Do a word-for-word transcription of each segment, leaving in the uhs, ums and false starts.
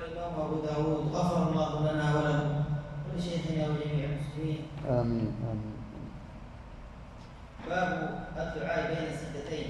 الإمام أبو داود غفر الله لنا وله ولشيخنا وجميع المسلمين. آمين آمين. باب الدعاء بين السجدتين.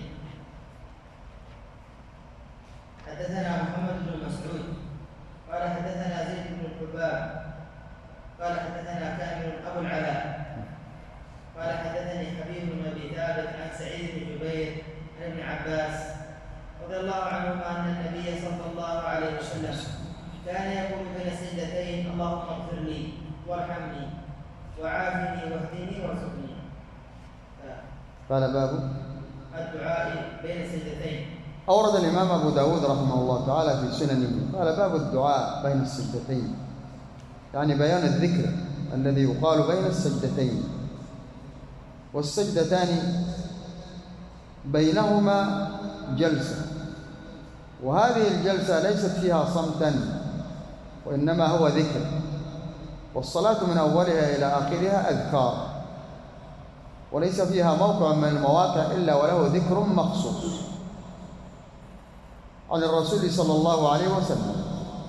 حدثنا محمد بن مسعود قال حدثنا زيد بن الحباب قال حدثنا كامل أبو العلاء قال حدثني حبيب بن أبي ثابت عن سعيد بن جبير عن ابن عباس رضي الله عنهما أن النبي صلى الله عليه وسلم كان يقول بين السجدتين اللهم اغفر لي وارحمني وعافني واهدني وارزقني. قال باب الدعاء بين السجدتين. أورد الإمام أبو داود رحمه الله تعالى في سننه قال باب الدعاء بين السجدتين، يعني بيان الذكر الذي يقال بين السجدتين، والسجدتان بينهما جلسة، وهذه الجلسة ليست فيها صمتا وإنما هو ذكر، والصلاة من أولها إلى آخرها أذكار، وليس فيها موقع من المواقع إلا وله ذكر مخصوص عن الرسول صلى الله عليه وسلم.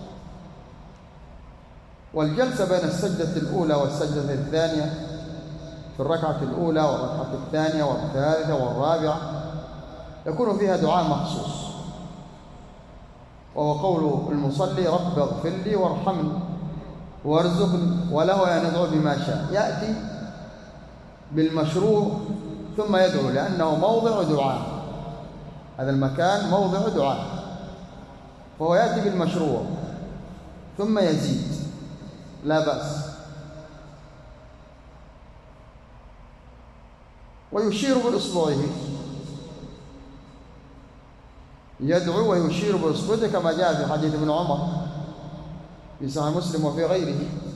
والجلسة بين السجدة الأولى والسجدة الثانية في الركعة الأولى والركعة الثانية والثالثة والرابعة يكون فيها دعاء مخصوص، وهو قول المصلي رب اغفر لي وارحمني وارزقني، وله أن يدعو بما شاء، يأتي بالمشروع ثم يدعو لأنه موضع دعاء، هذا المكان موضع دعاء، فهو يأتي بالمشروع ثم يزيد لا بأس، ويشير بإصبعه، يدعو ويشير بإصبعه كما جاء في حديث ابن عمر في صحيح مسلم وفي غيره،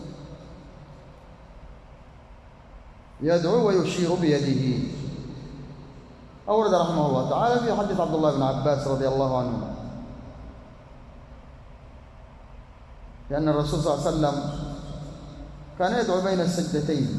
يدعو ويشير بيده. أورد رحمه الله تعالى في حديث عبد الله بن عباس رضي الله عنهما لأن الرسول صلى الله عليه وسلم كان يدعو بين السجدتين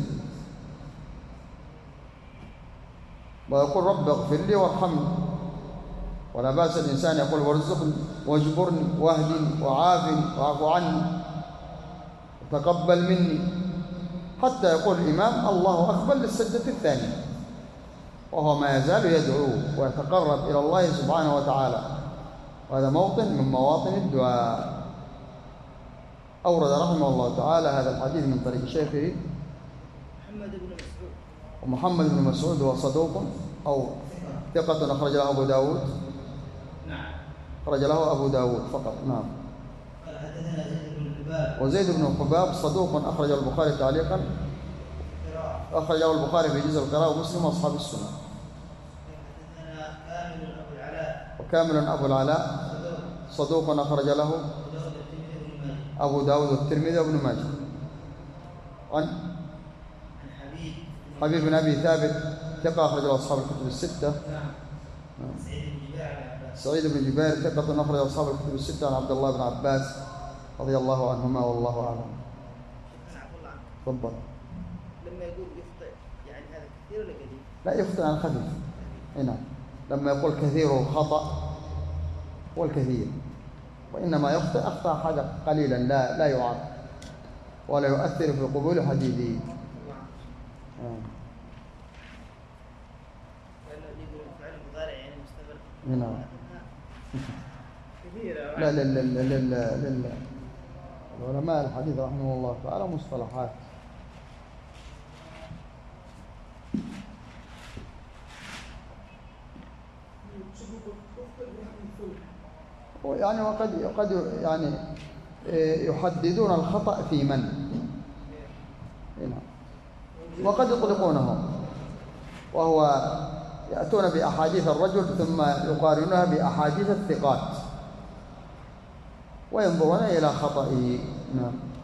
ويقول رب اغفر لي وارحمني، ولا بأس الإنسان يقول وارزقني واجبرني واهدني وعافني واعف عني وتقبل مني، حتى يقول الإمام الله أكبر للسجدة الثانية، وهو ما يزال يدعو ويتقرب إلى الله سبحانه وتعالى، وهذا موطن من مواطن الدعاء. أورد رحمه الله تعالى هذا الحديث من طريق شيخه محمد بن مسعود. ومحمد بن مسعود هو صدوق أو ثقة أخرج له أبو داود. نعم. أخرج له أبو داود فقط. نعم. قال حدثنا زيد بن الحباب. وزيد بن الحباب صدوق أخرج البخاري تعليقا، أخرجه البخاري في جزء القراءة ومسلم وأصحاب السنة. حدثنا كامل أبو العلاء. وكامل أبو العلاء صدوق أخرج له أبو داود والترمذي وابن ماجه. عن حبيب حبيب بن أبي ثابت ثقة أخرج له أصحاب الكتب الستة. نعم. سعيد بن جبير ثقة أخرج أصحاب الكتب الستة عن عبد الله بن عباس رضي الله عنهما والله أعلم. تفضل. لما يقول يخطئ يعني هذا كثير ولا قليل؟ لا، يخطئ عن خفيف. نعم. لما يقول كثير الخطأ هو الكثير، وإنما يخطئ أخطأ حاجة قليلا لا لا يعاد ولا يؤثر في قبول حديثه. نعم. لا لا لا لا لا لا العلماء الحديث رحمه الله تعالى مصطلحات. يعني وقد قد يعني يحددون الخطأ في من، وقد يطلقونه، وهو يأتون بأحاديث الرجل ثم يقارنونها بأحاديث الثقات وينظرون إلى خطئه. نعم.